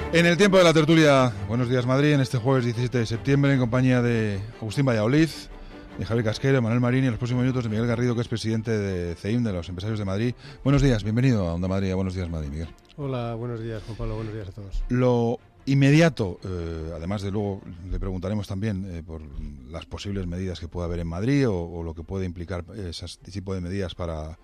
En el tiempo de la tertulia, Buenos Días Madrid, en este jueves 17 de septiembre, en compañía de Agustín Valladolid, de Javier Casquero, Manuel Marín y en los próximos minutos de Miguel Garrido, que es presidente de CEIM, de los empresarios de Madrid. Buenos días, bienvenido a Onda Madrid, a Buenos Días Madrid, Miguel. Hola, buenos días, Juan Pablo, buenos días a todos. Lo inmediato, además de luego le preguntaremos también por las posibles medidas que pueda haber en Madrid o lo que puede implicar ese tipo de medidas para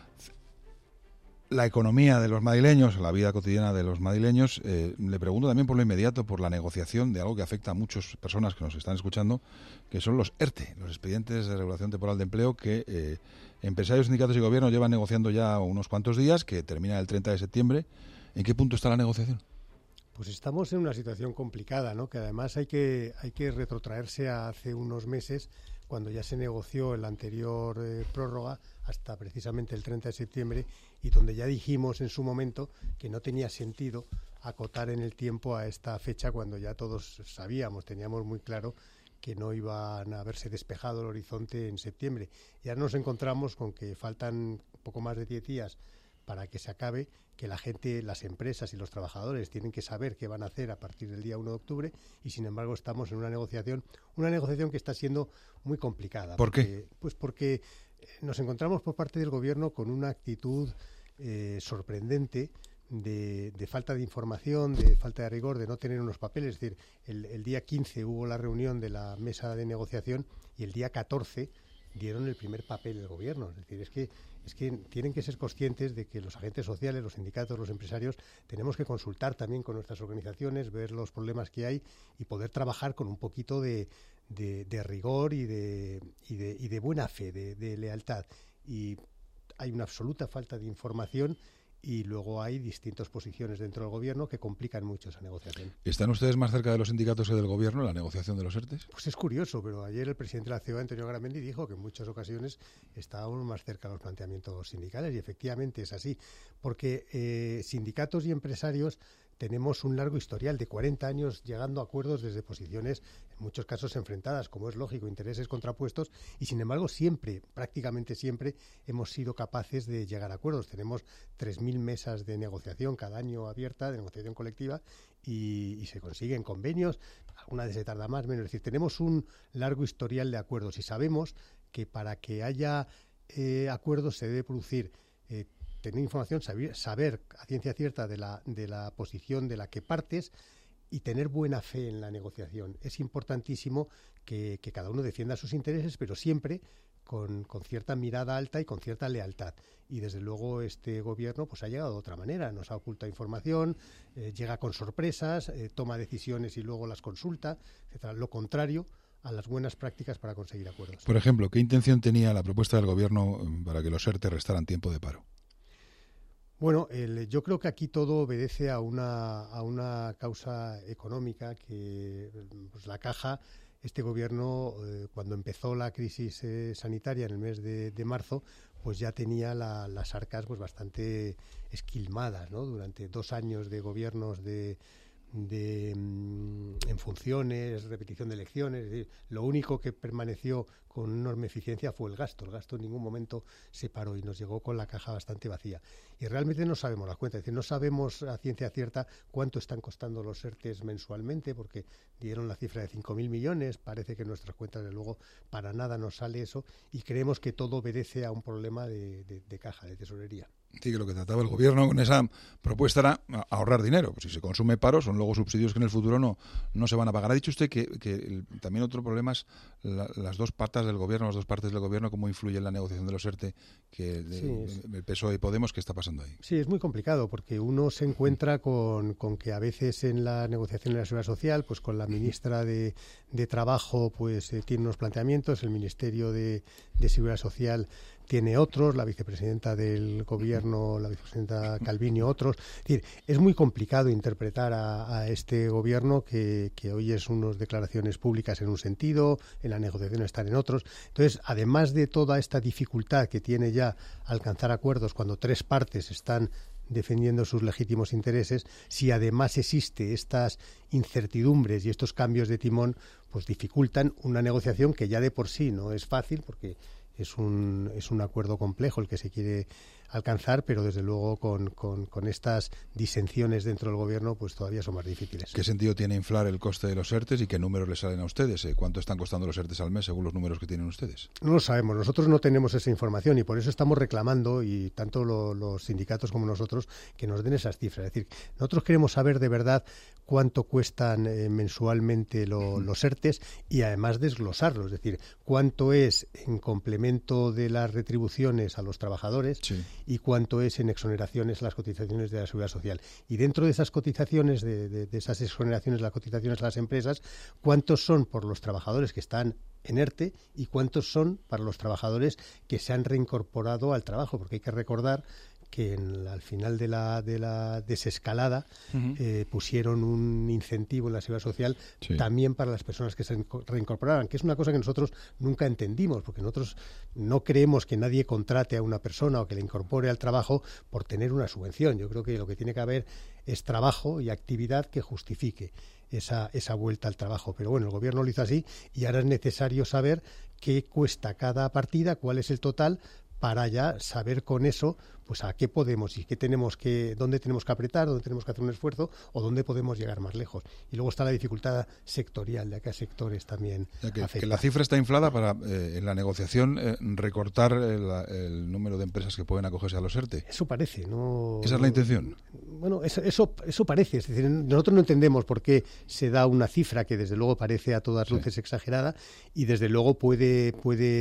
la economía de los madrileños, la vida cotidiana de los madrileños. Le pregunto también por lo inmediato, por la negociación de algo que afecta a muchas personas que nos están escuchando, que son los ERTE, los expedientes de regulación temporal de empleo, que empresarios, sindicatos y gobierno llevan negociando ya unos cuantos días, que termina el 30 de septiembre. ¿En qué punto está la negociación? Pues estamos en una situación complicada, ¿no? Que además hay que retrotraerse a hace unos meses, cuando ya se negoció la anterior prórroga hasta precisamente el 30 de septiembre y donde ya dijimos en su momento que no tenía sentido acotar en el tiempo a esta fecha cuando ya todos sabíamos, teníamos muy claro que no iban a haberse despejado el horizonte en septiembre. Y ahora nos encontramos con que faltan poco más de 10 días para que se acabe, que la gente, las empresas y los trabajadores tienen que saber qué van a hacer a partir del día 1 de octubre y, sin embargo, estamos en una negociación que está siendo muy complicada. ¿Por qué? Pues porque nos encontramos por parte del Gobierno con una actitud sorprendente de falta de información, de falta de rigor, de no tener unos papeles. Es decir, el día 15 hubo la reunión de la mesa de negociación y el día 14 dieron el primer papel del Gobierno. Es decir, es que tienen que ser conscientes de que los agentes sociales, los sindicatos, los empresarios, tenemos que consultar también con nuestras organizaciones, ver los problemas que hay y poder trabajar con un poquito de rigor y de buena fe, de lealtad. Y hay una absoluta falta de información y luego hay distintas posiciones dentro del Gobierno que complican mucho esa negociación. ¿Están ustedes más cerca de los sindicatos que del Gobierno en la negociación de los ERTES? Pues es curioso, pero ayer el presidente de la COE, Antonio Garamendi, dijo que en muchas ocasiones estábamos más cerca de los planteamientos sindicales y efectivamente es así, porque sindicatos y empresarios tenemos un largo historial de 40 años llegando a acuerdos desde posiciones, en muchos casos enfrentadas, como es lógico, intereses contrapuestos, y sin embargo siempre, prácticamente siempre, hemos sido capaces de llegar a acuerdos. Tenemos 3.000 mesas de negociación cada año abierta, de negociación colectiva, y se consiguen convenios, alguna vez se tarda más, menos. Es decir, tenemos un largo historial de acuerdos y sabemos que para que haya acuerdos se debe producir tener información, saber a ciencia cierta de la posición de la que partes y tener buena fe en la negociación. Es importantísimo que cada uno defienda sus intereses, pero siempre con cierta mirada alta y con cierta lealtad. Y desde luego este Gobierno pues ha llegado de otra manera, nos ha ocultado información, llega con sorpresas, toma decisiones y luego las consulta, etcétera. Lo contrario a las buenas prácticas para conseguir acuerdos. Por ejemplo, ¿qué intención tenía la propuesta del Gobierno para que los ERTE restaran tiempo de paro? Bueno, yo creo que aquí todo obedece a una causa económica que pues la Caja, este Gobierno, cuando empezó la crisis sanitaria en el mes de marzo, pues ya tenía las arcas pues bastante esquilmadas, ¿no? Durante 2 años de gobiernos en funciones, repetición de elecciones, es decir, lo único que permaneció con enorme eficiencia fue el gasto. El gasto en ningún momento se paró y nos llegó con la caja bastante vacía. Y realmente no sabemos las cuentas, es decir, no sabemos a ciencia cierta cuánto están costando los ERTES mensualmente, porque dieron la cifra de 5.000 millones, parece que en nuestras cuentas, de luego, para nada nos sale eso, y creemos que todo obedece a un problema de caja, de tesorería. Sí, que lo que trataba el Gobierno con esa propuesta era ahorrar dinero. Pues si se consume paro, son luego subsidios que en el futuro no se van a pagar. Ha dicho usted que también otro problema es las dos patas del Gobierno, las dos partes del Gobierno, cómo influye en la negociación de los ERTE, el PSOE y Podemos, ¿qué está pasando ahí? Sí, es muy complicado, porque uno se encuentra con que a veces en la negociación de la Seguridad Social, pues con la ministra de Trabajo, pues tiene unos planteamientos, el Ministerio de Seguridad Social tiene otros, la vicepresidenta del Gobierno, la vicepresidenta Calviño, otros. Es decir, es muy complicado interpretar a este Gobierno que hoy es unas declaraciones públicas en un sentido, en la negociación están en otros. Entonces, además de toda esta dificultad que tiene ya alcanzar acuerdos cuando 3 partes están defendiendo sus legítimos intereses, si además existe estas incertidumbres y estos cambios de timón, pues dificultan una negociación que ya de por sí no es fácil, porque es un acuerdo complejo el que se quiere alcanzar, pero desde luego con estas disensiones dentro del gobierno pues todavía son más difíciles. ¿Qué sentido tiene inflar el coste de los ERTEs y qué números les salen a ustedes? ¿Cuánto están costando los ERTEs al mes según los números que tienen ustedes? No lo sabemos, nosotros no tenemos esa información y por eso estamos reclamando, y tanto los sindicatos como nosotros, que nos den esas cifras. Es decir, nosotros queremos saber de verdad cuánto cuestan mensualmente los ERTEs y además desglosarlos, es decir, cuánto es en complemento de las retribuciones a los trabajadores y cuánto es en exoneraciones a las cotizaciones de la Seguridad Social. Y dentro de esas cotizaciones, de esas exoneraciones, las cotizaciones a las empresas, cuántos son por los trabajadores que están en ERTE y cuántos son para los trabajadores que se han reincorporado al trabajo, porque hay que recordar que al final de la desescalada pusieron un incentivo en la Seguridad Social también para las personas que se reincorporaran, que es una cosa que nosotros nunca entendimos, porque nosotros no creemos que nadie contrate a una persona o que le incorpore al trabajo por tener una subvención. Yo creo que lo que tiene que haber es trabajo y actividad que justifique esa vuelta al trabajo. Pero bueno, el gobierno lo hizo así y ahora es necesario saber qué cuesta cada partida, cuál es el total, para ya saber con eso pues a qué podemos y dónde tenemos que apretar, dónde tenemos que hacer un esfuerzo o dónde podemos llegar más lejos. Y luego está la dificultad sectorial, de a qué sectores también afecta. Que la cifra está inflada para en la negociación recortar el número de empresas que pueden acogerse a los ERTE. Eso parece, ¿no? ¿Esa es la intención? Bueno, eso parece. Es decir, nosotros no entendemos por qué se da una cifra que desde luego parece a todas luces exagerada y desde luego puede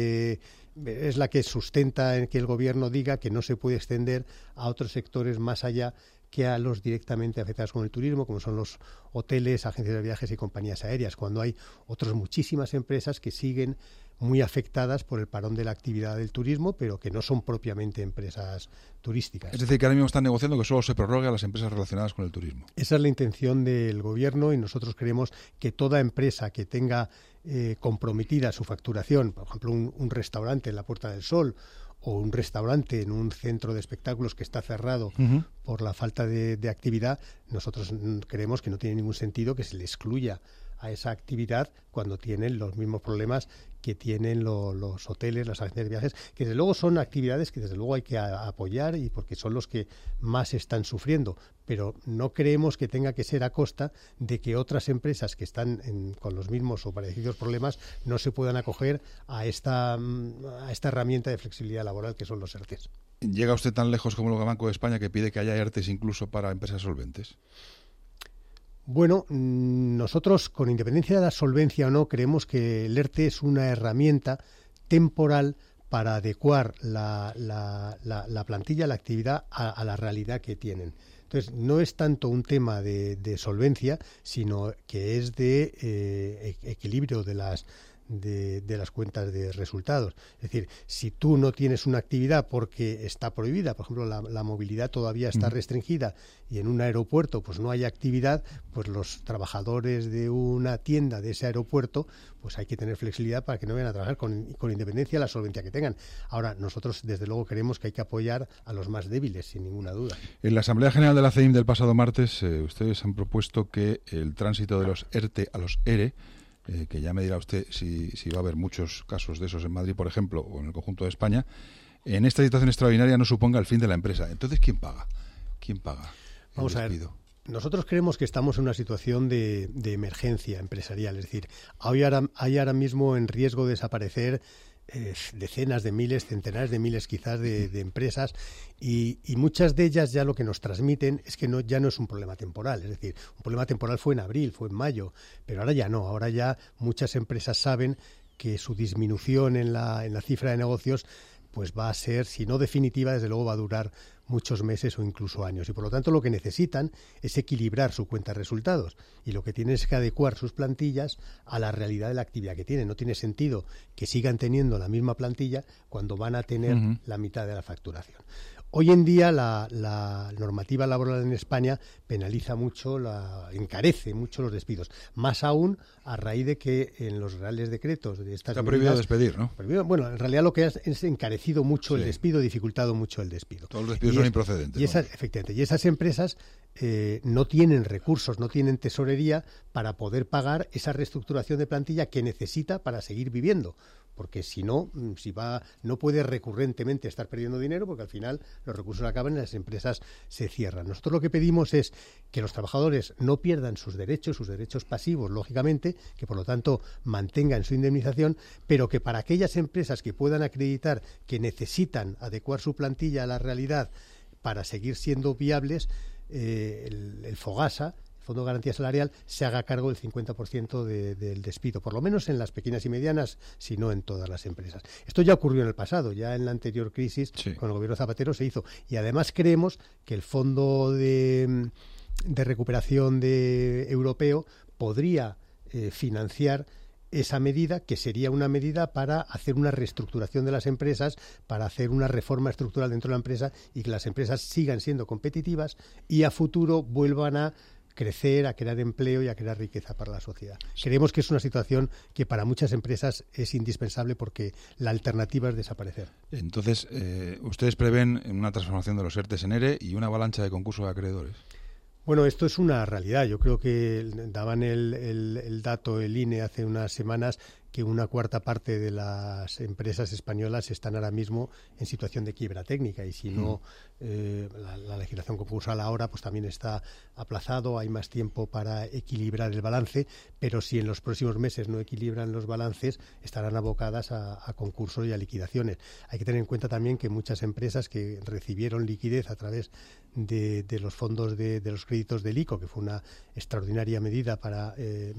es la que sustenta en que el gobierno diga que no se puede extender a otros sectores más allá que a los directamente afectados con el turismo, como son los hoteles, agencias de viajes y compañías aéreas, cuando hay otras muchísimas empresas que siguen muy afectadas por el parón de la actividad del turismo, pero que no son propiamente empresas turísticas. Es decir, que ahora mismo están negociando que solo se prorrogue a las empresas relacionadas con el turismo. Esa es la intención del gobierno y nosotros creemos que toda empresa que tenga comprometida su facturación, por ejemplo, un restaurante en la Puerta del Sol o un restaurante en un centro de espectáculos que está cerrado por la falta de actividad, nosotros creemos que no tiene ningún sentido que se le excluya a esa actividad cuando tienen los mismos problemas que tienen los hoteles, las agencias de viajes, que desde luego son actividades que desde luego hay que apoyar y porque son los que más están sufriendo, pero no creemos que tenga que ser a costa de que otras empresas que están con los mismos o parecidos problemas no se puedan acoger a esta herramienta de flexibilidad laboral que son los ERTEs. ¿Llega usted tan lejos como el Banco de España que pide que haya ERTEs incluso para empresas solventes? Bueno, nosotros, con independencia de la solvencia o no, creemos que el ERTE es una herramienta temporal para adecuar la plantilla, la actividad a la realidad que tienen. Entonces, no es tanto un tema de solvencia, sino que es de equilibrio de las cuentas de resultados. Es decir, si tú no tienes una actividad porque está prohibida, por ejemplo, la movilidad todavía está restringida y en un aeropuerto pues no hay actividad, pues los trabajadores de una tienda de ese aeropuerto pues hay que tener flexibilidad para que no vayan a trabajar con independencia de la solvencia que tengan. Ahora, nosotros desde luego creemos que hay que apoyar a los más débiles, sin ninguna duda. En la Asamblea General de la CEIM del pasado martes, ustedes han propuesto que el tránsito de los ERTE a los ERE, que ya me dirá usted si va a haber muchos casos de esos en Madrid, por ejemplo, o en el conjunto de España, en esta situación extraordinaria no suponga el fin de la empresa. Entonces, ¿quién paga? ¿Quién paga? Vamos a ver. Nosotros creemos que estamos en una situación de emergencia empresarial. Es decir, hay ahora mismo en riesgo de desaparecer decenas de miles, centenares de miles quizás de empresas y muchas de ellas ya lo que nos transmiten es que ya no es un problema temporal, es decir, un problema temporal fue en abril, fue en mayo, pero ahora ya no, ahora ya muchas empresas saben que su disminución en la cifra de negocios pues va a ser, si no definitiva, desde luego va a durar muchos meses o incluso años. Y por lo tanto lo que necesitan es equilibrar su cuenta de resultados. Y lo que tienen es que adecuar sus plantillas a la realidad de la actividad que tienen. No tiene sentido que sigan teniendo la misma plantilla cuando van a tener la mitad de la facturación. Hoy en día la normativa laboral en España penaliza mucho, encarece mucho los despidos. Más aún a raíz de que en los reales decretos de estas medidas... Está prohibido despedir, ¿no? Bueno, en realidad lo que es encarecido mucho el despido, dificultado mucho el despido. Todos los despidos son improcedentes. Efectivamente. Y esas empresas no tienen recursos, no tienen tesorería para poder pagar esa reestructuración de plantilla que necesita para seguir viviendo. porque si no, no puede recurrentemente estar perdiendo dinero, porque al final los recursos acaban y las empresas se cierran. Nosotros lo que pedimos es que los trabajadores no pierdan sus derechos pasivos, lógicamente, que por lo tanto mantengan su indemnización, pero que para aquellas empresas que puedan acreditar que necesitan adecuar su plantilla a la realidad para seguir siendo viables, el FOGASA, Fondo de Garantía Salarial, se haga cargo del 50% del despido, por lo menos en las pequeñas y medianas, si no en todas las empresas. Esto ya ocurrió en el pasado, ya en la anterior crisis, sí, con el gobierno Zapatero se hizo. Y además creemos que el Fondo de Recuperación Europeo podría financiar esa medida, que sería una medida para hacer una reestructuración de las empresas, para hacer una reforma estructural dentro de la empresa y que las empresas sigan siendo competitivas y a futuro vuelvan a crecer, a crear empleo y a crear riqueza para la sociedad. Creemos que es una situación que para muchas empresas es indispensable porque la alternativa es desaparecer. Entonces, ¿ustedes prevén una transformación de los ERTEs en ERE y una avalancha de concursos de acreedores? Bueno, esto es una realidad. Yo creo que daban el dato, el INE, hace unas semanas, que una cuarta parte de las empresas españolas están ahora mismo en situación de quiebra técnica y si no, la legislación concursal ahora pues también está aplazado, hay más tiempo para equilibrar el balance, pero si en los próximos meses no equilibran los balances, estarán abocadas a concursos y a liquidaciones. Hay que tener en cuenta también que muchas empresas que recibieron liquidez a través de los fondos de los créditos del ICO, que fue una extraordinaria medida para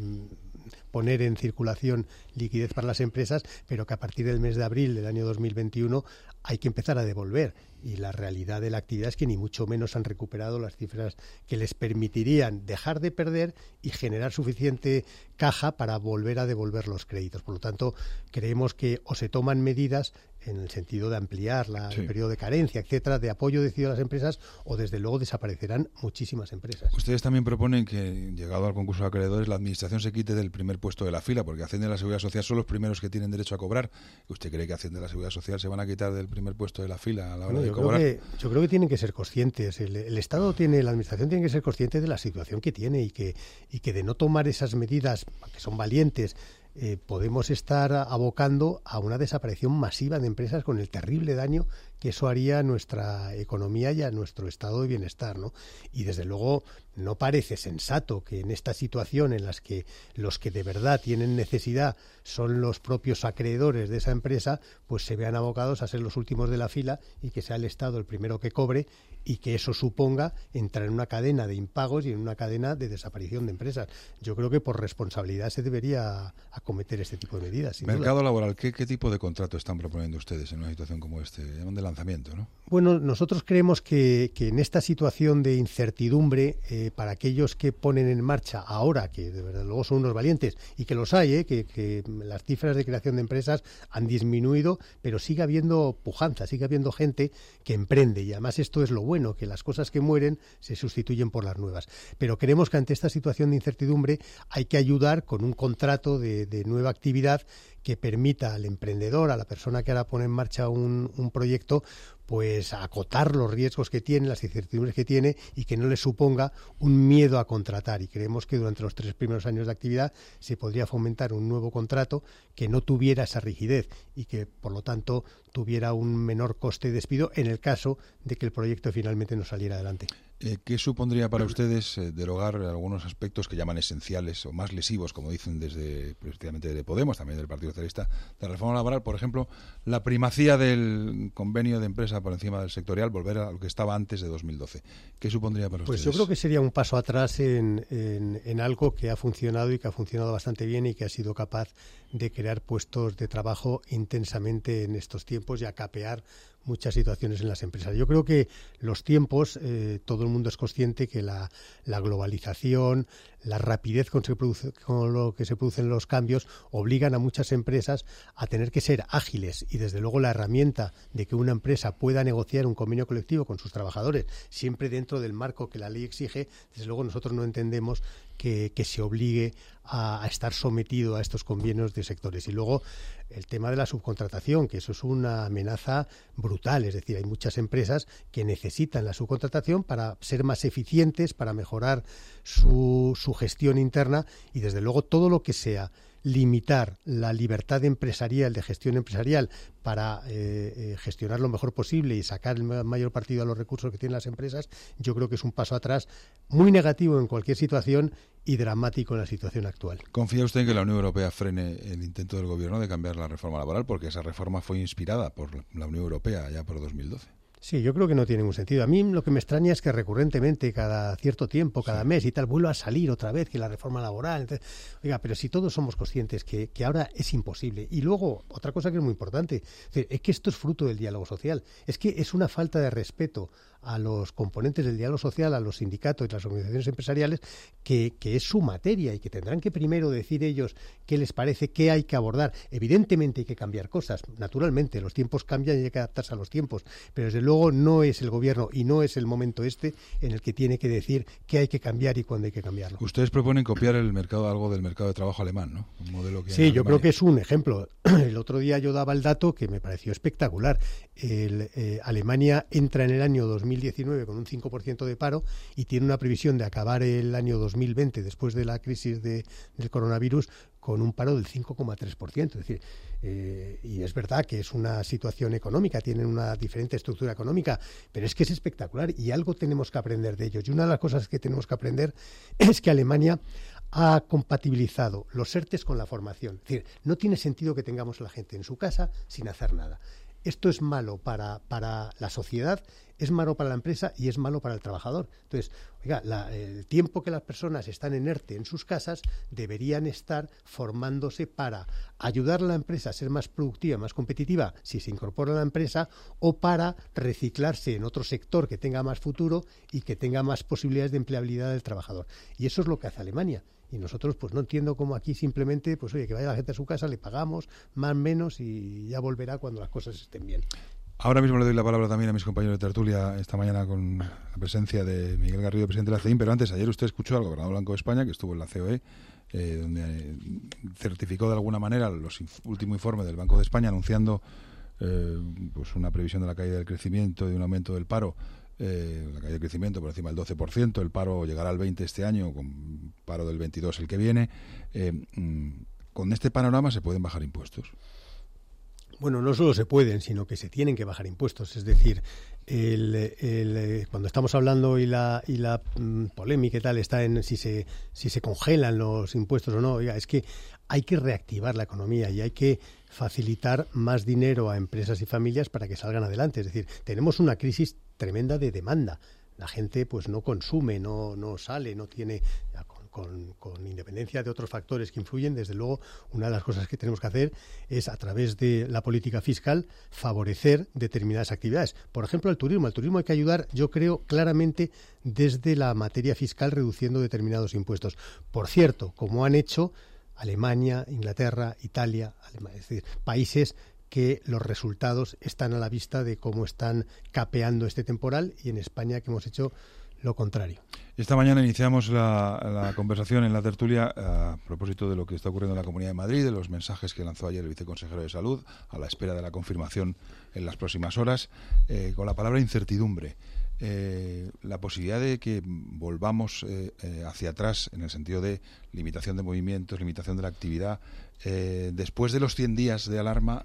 poner en circulación liquidez para las empresas, pero que a partir del mes de abril del año 2021 hay que empezar a devolver. Y la realidad de la actividad es que ni mucho menos han recuperado las cifras que les permitirían dejar de perder y generar suficiente caja para volver a devolver los créditos. Por lo tanto, creemos que o se toman medidas en el sentido de ampliar el periodo de carencia, etcétera, de apoyo decidido a las empresas, o desde luego desaparecerán muchísimas empresas. Ustedes también proponen que, llegado al concurso de acreedores, la Administración se quite del primer puesto de la fila, porque Hacienda y la Seguridad Social son los primeros que tienen derecho a cobrar. ¿Usted cree que Hacienda y la Seguridad Social se van a quitar del primer puesto de la fila a la hora de cobrar? Yo creo que tienen que ser conscientes. El Estado la Administración tiene que ser consciente de la situación que tiene y que de no tomar esas medidas, que son valientes, podemos estar abocando a una desaparición masiva de empresas con el terrible daño que eso haría a nuestra economía y a nuestro estado de bienestar, ¿no? Y desde luego no parece sensato que en esta situación en las que los que de verdad tienen necesidad son los propios acreedores de esa empresa, pues se vean abocados a ser los últimos de la fila y que sea el Estado el primero que cobre y que eso suponga entrar en una cadena de impagos y en una cadena de desaparición de empresas. Yo creo que por responsabilidad se debería acometer este tipo de medidas. Mercado laboral, ¿qué tipo de contrato están proponiendo ustedes en una situación como esta? Llaman de lanzamiento, ¿no? Bueno, nosotros creemos que en esta situación de incertidumbre, para aquellos que ponen en marcha ahora, que de verdad luego son unos valientes, y que los hay, que las cifras de creación de empresas han disminuido, pero sigue habiendo pujanza, sigue habiendo gente que emprende, y además esto es lo bueno, que las cosas que mueren se sustituyen por las nuevas. Pero creemos que ante esta situación de incertidumbre hay que ayudar con un contrato de nueva actividad que permita al emprendedor, a la persona que ahora pone en marcha un proyecto, pues acotar los riesgos que tiene, las incertidumbres que tiene y que no le suponga un miedo a contratar. Y creemos que durante los 3 primeros años de actividad se podría fomentar un nuevo contrato que no tuviera esa rigidez y que, por lo tanto, tuviera un menor coste de despido en el caso de que el proyecto finalmente no saliera adelante. ¿Qué supondría para ustedes derogar algunos aspectos que llaman esenciales o más lesivos, como dicen precisamente de Podemos, también del Partido Socialista, de la reforma laboral? Por ejemplo, la primacía del convenio de empresa por encima del sectorial, volver a lo que estaba antes de 2012. ¿Qué supondría para ustedes? Pues yo creo que sería un paso atrás en algo que ha funcionado y que ha funcionado bastante bien y que ha sido capaz de crear puestos de trabajo intensamente en estos tiempos y a capear muchas situaciones en las empresas. Yo creo que los tiempos, todo el mundo es consciente que la globalización, la rapidez con lo que se producen los cambios obligan a muchas empresas a tener que ser ágiles y desde luego la herramienta de que una empresa pueda negociar un convenio colectivo con sus trabajadores siempre dentro del marco que la ley exige, desde luego nosotros no entendemos que se obligue a estar sometido a estos convenios de sectores. Y luego el tema de la subcontratación, que eso es una amenaza brutal, es decir, hay muchas empresas que necesitan la subcontratación para ser más eficientes, para mejorar su gestión interna y desde luego todo lo que sea limitar la libertad empresarial, de gestión empresarial, para gestionar lo mejor posible y sacar el mayor partido a los recursos que tienen las empresas, yo creo que es un paso atrás muy negativo en cualquier situación y dramático en la situación actual. ¿Confía usted en que la Unión Europea frene el intento del Gobierno de cambiar la reforma laboral? Porque esa reforma fue inspirada por la Unión Europea ya por 2012. Sí, yo creo que no tiene ningún sentido. A mí lo que me extraña es que recurrentemente, cada cierto tiempo, cada mes y tal, vuelva a salir otra vez que la reforma laboral. Entonces, oiga, pero si todos somos conscientes que ahora es imposible. Y luego, otra cosa que es muy importante, es que esto es fruto del diálogo social. Es que es una falta de respeto a los componentes del diálogo social, a los sindicatos y las organizaciones empresariales, que es su materia y que tendrán que primero decir ellos qué les parece, qué hay que abordar. Evidentemente hay que cambiar cosas, naturalmente, los tiempos cambian y hay que adaptarse a los tiempos, pero desde luego no es el gobierno y no es el momento en el que tiene que decir qué hay que cambiar y cuándo hay que cambiarlo. Ustedes proponen copiar algo del mercado de trabajo alemán, ¿no? Un modelo que sí, yo creo que es un ejemplo. El otro día yo daba el dato que me pareció espectacular. Alemania entra en el año 2019 con un 5% de paro y tiene una previsión de acabar el año 2020, después de la crisis del coronavirus, con un paro del 5,3%. Es decir, y es verdad que es una situación económica, tienen una diferente estructura económica, pero es que es espectacular y algo tenemos que aprender de ellos. Y una de las cosas que tenemos que aprender es que Alemania ha compatibilizado los ERTEs con la formación. Es decir, no tiene sentido que tengamos a la gente en su casa sin hacer nada. Esto es malo para la sociedad, es malo para la empresa y es malo para el trabajador. Entonces, oiga, el tiempo que las personas están en ERTE en sus casas deberían estar formándose para ayudar a la empresa a ser más productiva, más competitiva, si se incorpora a la empresa, o para reciclarse en otro sector que tenga más futuro y que tenga más posibilidades de empleabilidad del trabajador. Y eso es lo que hace Alemania. Y nosotros, pues no entiendo cómo aquí simplemente, pues oye, que vaya la gente a su casa, le pagamos, más o menos, y ya volverá cuando las cosas estén bien. Ahora mismo le doy la palabra también a mis compañeros de tertulia esta mañana con la presencia de Miguel Garrido, presidente de la CEIM, pero antes, ayer usted escuchó al gobernador Blanco de España, que estuvo en la COE, donde certificó de alguna manera los último informe del Banco de España anunciando pues una previsión de la caída del crecimiento y de un aumento del paro. La caída del crecimiento por encima del 12%, el paro llegará al 20% este año, con paro del 22% el que viene. Con este panorama se pueden bajar impuestos. Bueno, no solo se pueden, sino que se tienen que bajar impuestos. Es decir, cuando estamos hablando y la polémica y tal está en si se congelan los impuestos o no. Oiga, es que hay que reactivar la economía y hay que facilitar más dinero a empresas y familias para que salgan adelante. Es decir, tenemos una crisis tremenda de demanda. La gente pues no consume, no sale, no tiene... Con independencia de otros factores que influyen, desde luego, una de las cosas que tenemos que hacer es, a través de la política fiscal, favorecer determinadas actividades. Por ejemplo, al turismo. Al turismo hay que ayudar, yo creo, claramente desde la materia fiscal, reduciendo determinados impuestos. Por cierto, como han hecho Alemania, Inglaterra, Italia, es decir, países que los resultados están a la vista de cómo están capeando este temporal, y en España que hemos hecho lo contrario. Esta mañana iniciamos la conversación en la tertulia a propósito de lo que está ocurriendo en la Comunidad de Madrid, de los mensajes que lanzó ayer el viceconsejero de Salud, a la espera de la confirmación en las próximas horas, con la palabra incertidumbre. La posibilidad de que volvamos hacia atrás en el sentido de limitación de movimientos, limitación de la actividad, después de los 100 días de alarma,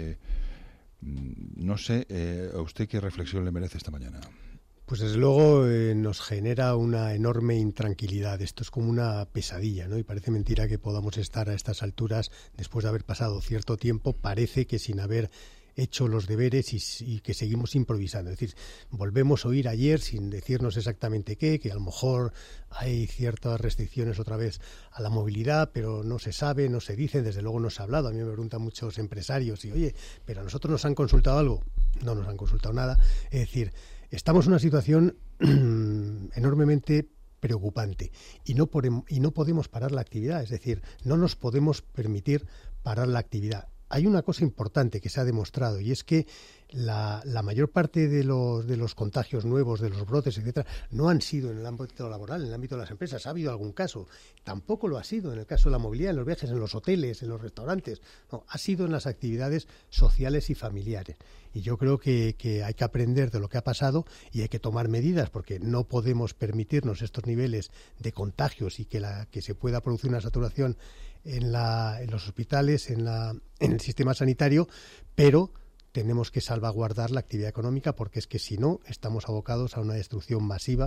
no sé, ¿a usted qué reflexión le merece esta mañana? Pues desde luego nos genera una enorme intranquilidad. Esto es como una pesadilla, ¿no? Y parece mentira que podamos estar a estas alturas, después de haber pasado cierto tiempo, parece que sin haber hecho los deberes y que seguimos improvisando. Es decir, volvemos a oír ayer sin decirnos exactamente qué, que a lo mejor hay ciertas restricciones otra vez a la movilidad, pero no se sabe, no se dice, desde luego no se ha hablado. A mí me preguntan muchos empresarios y, oye, ¿pero a nosotros nos han consultado algo? No nos han consultado nada. Es decir, estamos en una situación enormemente preocupante y no podemos parar la actividad. Es decir, no nos podemos permitir parar la actividad. Hay una cosa importante que se ha demostrado, y es que la mayor parte de los contagios nuevos, de los brotes, etcétera, no han sido en el ámbito laboral, en el ámbito de las empresas. Ha habido algún caso. Tampoco lo ha sido en el caso de la movilidad, en los viajes, en los hoteles, en los restaurantes. No, ha sido en las actividades sociales y familiares. Y yo creo que hay que aprender de lo que ha pasado y hay que tomar medidas, porque no podemos permitirnos estos niveles de contagios y que se pueda producir una saturación en los hospitales, en el sistema sanitario, pero tenemos que salvaguardar la actividad económica, porque es que si no estamos abocados a una destrucción masiva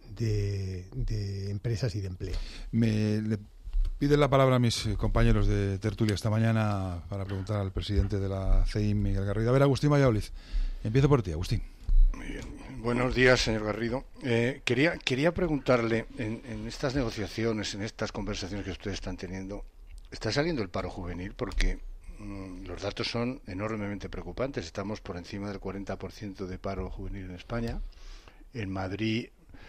de empresas y de empleo. Le piden la palabra a mis compañeros de tertulia esta mañana para preguntar al presidente de la CEIM, Miguel Garrido. A ver, Agustín Valladolid, empiezo por ti, Agustín. Muy bien. Buenos días, señor Garrido. Quería preguntarle, en estas negociaciones, en estas conversaciones que ustedes están teniendo, ¿está saliendo el paro juvenil? Porque los datos son enormemente preocupantes. Estamos por encima del 40% de paro juvenil en España. En Madrid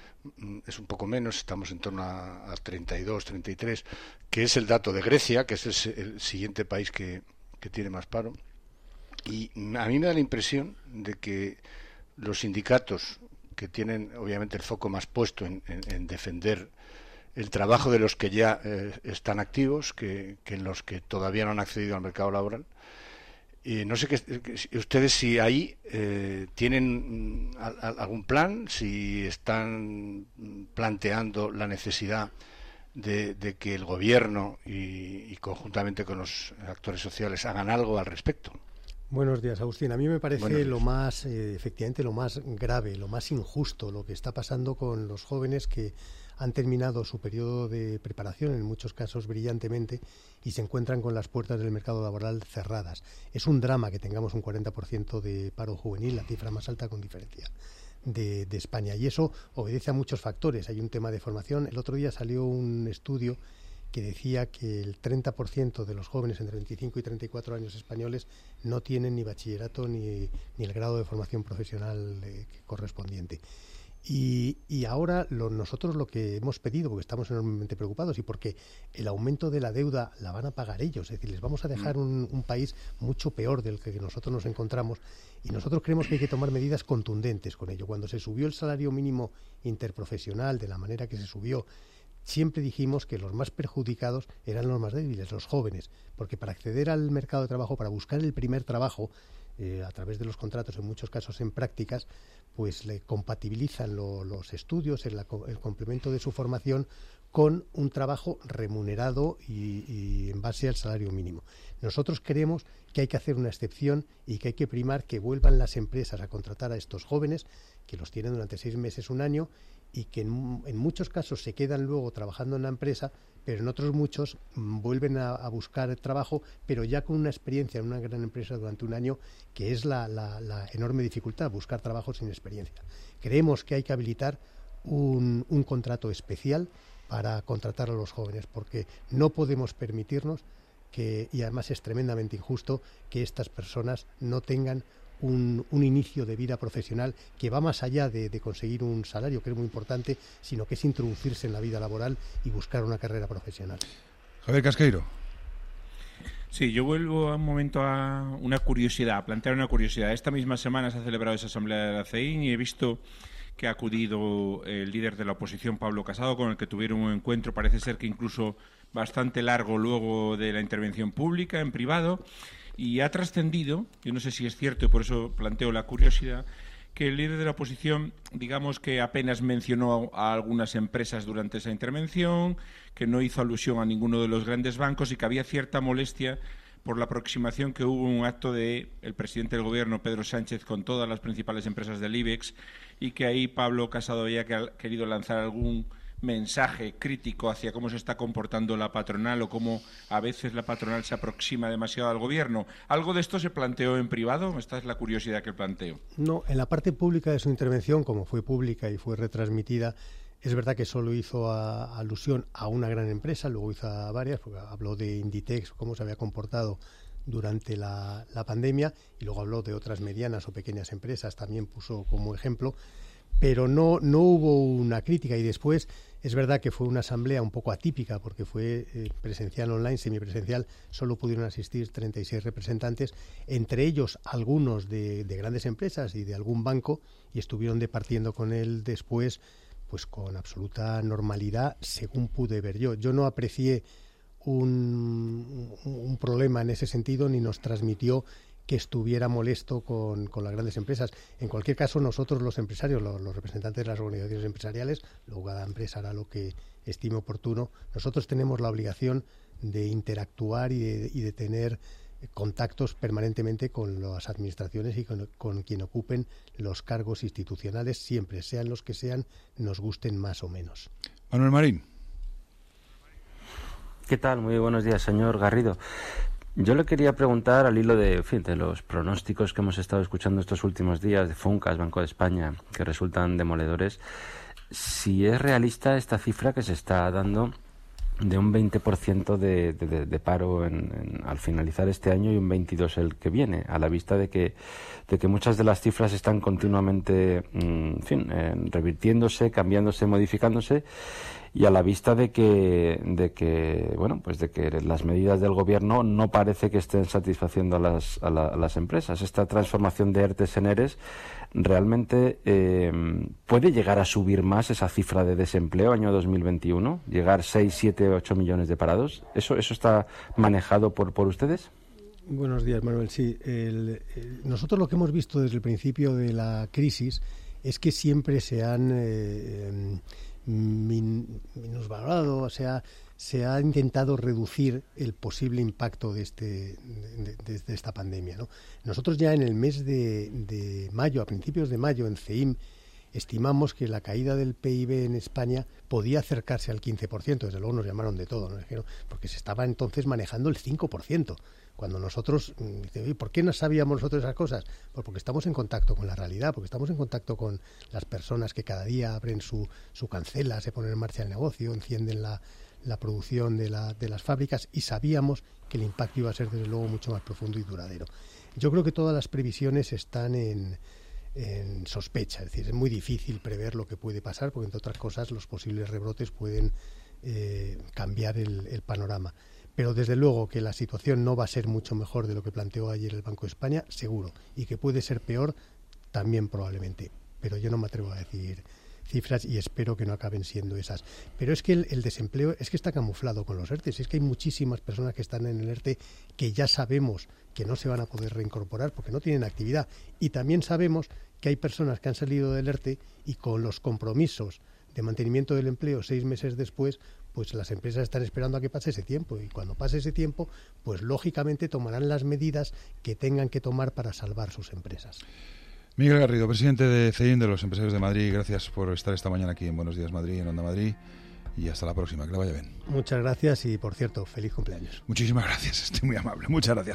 es un poco menos, estamos en torno a 32, 33, que es el dato de Grecia, que es el siguiente país que tiene más paro. Y a mí me da la impresión de que los sindicatos, que tienen obviamente el foco más puesto en defender el trabajo de los que ya están activos que en los que todavía no han accedido al mercado laboral. Y no sé ustedes si ahí tienen algún plan, si están planteando la necesidad de que el gobierno y conjuntamente con los actores sociales hagan algo al respecto. Buenos días, Agustín. A mí me parece lo más, efectivamente, lo más grave, lo más injusto, lo que está pasando con los jóvenes que han terminado su periodo de preparación, en muchos casos brillantemente, y se encuentran con las puertas del mercado laboral cerradas. Es un drama que tengamos un 40% de paro juvenil, la cifra más alta con diferencia de España. Y eso obedece a muchos factores. Hay un tema de formación. El otro día salió un estudio que decía que el 30% de los jóvenes entre 25 y 34 años españoles no tienen ni bachillerato ni el grado de formación profesional correspondiente. Y ahora nosotros lo que hemos pedido, porque estamos enormemente preocupados y porque el aumento de la deuda la van a pagar ellos, es decir, les vamos a dejar un país mucho peor del que nosotros nos encontramos, y nosotros creemos que hay que tomar medidas contundentes con ello. Cuando se subió el salario mínimo interprofesional de la manera que se subió, siempre dijimos que los más perjudicados eran los más débiles, los jóvenes, porque para acceder al mercado de trabajo, para buscar el primer trabajo, a través de los contratos, en muchos casos en prácticas, pues le compatibilizan los estudios, el complemento de su formación con un trabajo remunerado y en base al salario mínimo. Nosotros creemos que hay que hacer una excepción y que hay que primar que vuelvan las empresas a contratar a estos jóvenes, que los tienen durante 6 meses, un año, y que en muchos casos se quedan luego trabajando en la empresa, pero en otros muchos vuelven a buscar trabajo, pero ya con una experiencia en una gran empresa durante un año, que es la enorme dificultad, buscar trabajo sin experiencia. Creemos que hay que habilitar un contrato especial para contratar a los jóvenes, porque no podemos permitirnos y además es tremendamente injusto, que estas personas no tengan un inicio de vida profesional que va más allá de conseguir un salario, que es muy importante, sino que es introducirse en la vida laboral y buscar una carrera profesional. Javier Casqueiro. Sí, yo vuelvo un momento a una curiosidad, a plantear una curiosidad. Esta misma semana se ha celebrado esa asamblea de la CEIM y he visto que ha acudido el líder de la oposición, Pablo Casado, con el que tuvieron un encuentro, parece ser que incluso bastante largo luego de la intervención pública, en privado. Y ha trascendido, yo no sé si es cierto y por eso planteo la curiosidad, que el líder de la oposición, digamos que apenas mencionó a algunas empresas durante esa intervención, que no hizo alusión a ninguno de los grandes bancos y que había cierta molestia por la aproximación que hubo en un acto del presidente del Gobierno, Pedro Sánchez, con todas las principales empresas del IBEX, y que ahí Pablo Casado había querido lanzar algún mensaje crítico hacia cómo se está comportando la patronal o cómo a veces la patronal se aproxima demasiado al gobierno. ¿Algo de esto se planteó en privado? Esta es la curiosidad que planteo. No, en la parte pública de su intervención, como fue pública y fue retransmitida, es verdad que solo hizo alusión a una gran empresa, luego hizo a varias, porque habló de Inditex, cómo se había comportado durante la pandemia, y luego habló de otras medianas o pequeñas empresas, también puso como ejemplo. pero no hubo una crítica. Y después es verdad que fue una asamblea un poco atípica porque fue presencial online, semipresencial, solo pudieron asistir 36 representantes, entre ellos algunos de grandes empresas y de algún banco, y estuvieron departiendo con él después pues con absoluta normalidad, según pude ver yo. Yo no aprecié un problema en ese sentido, ni nos transmitió que estuviera molesto con las grandes empresas. En cualquier caso, nosotros los empresarios, los representantes de las organizaciones empresariales, luego cada empresa hará lo que estime oportuno, nosotros tenemos la obligación de interactuar y de tener contactos permanentemente con las administraciones y con quien ocupen los cargos institucionales, siempre, sean los que sean, nos gusten más o menos. Manuel Marín. ¿Qué tal? Muy buenos días, señor Garrido. Yo le quería preguntar, al hilo de los pronósticos que hemos estado escuchando estos últimos días de Funcas, Banco de España, que resultan demoledores, si es realista esta cifra que se está dando de un 20% de paro al finalizar este año y un 22% el que viene, a la vista de que muchas de las cifras están continuamente revirtiéndose, cambiándose, modificándose, y a la vista de que las medidas del gobierno no parece que estén satisfaciendo a las empresas. Esta transformación de ERTEs en ERES realmente puede llegar a subir más esa cifra de desempleo año 2021, llegar 6, 7, 8 millones de parados. ¿Eso está manejado por ustedes? Buenos días, Manuel. Sí, nosotros lo que hemos visto desde el principio de la crisis es que siempre se han minusvalorado, o sea, se ha intentado reducir el posible impacto de esta pandemia, ¿no? Nosotros ya en el mes de mayo, a principios de mayo, en CEIM, estimamos que la caída del PIB en España podía acercarse al 15%. Desde luego nos llamaron de todo, ¿no? Porque se estaba entonces manejando el 5%. Cuando nosotros, ¿por qué no sabíamos nosotros esas cosas? Pues porque estamos en contacto con la realidad, porque estamos en contacto con las personas que cada día abren su cancela, se ponen en marcha el negocio, encienden la producción de las fábricas, y sabíamos que el impacto iba a ser desde luego mucho más profundo y duradero. Yo creo que todas las previsiones están en sospecha, es decir, es muy difícil prever lo que puede pasar, porque entre otras cosas los posibles rebrotes pueden cambiar el panorama. Pero desde luego que la situación no va a ser mucho mejor de lo que planteó ayer el Banco de España, seguro, y que puede ser peor también probablemente, pero yo no me atrevo a decir cifras y espero que no acaben siendo esas. Pero es que el desempleo es que está camuflado con los ERTEs, es que hay muchísimas personas que están en el ERTE que ya sabemos que no se van a poder reincorporar porque no tienen actividad, y también sabemos que hay personas que han salido del ERTE y con los compromisos de mantenimiento del empleo 6 meses después, pues las empresas están esperando a que pase ese tiempo, y cuando pase ese tiempo, pues lógicamente tomarán las medidas que tengan que tomar para salvar sus empresas. Miguel Garrido, presidente de CEIM, de los empresarios de Madrid, gracias por estar esta mañana aquí en Buenos Días Madrid, en Onda Madrid, y hasta la próxima, que le vaya bien. Muchas gracias y, por cierto, feliz cumpleaños. Muchísimas gracias, estoy muy amable, muchas gracias.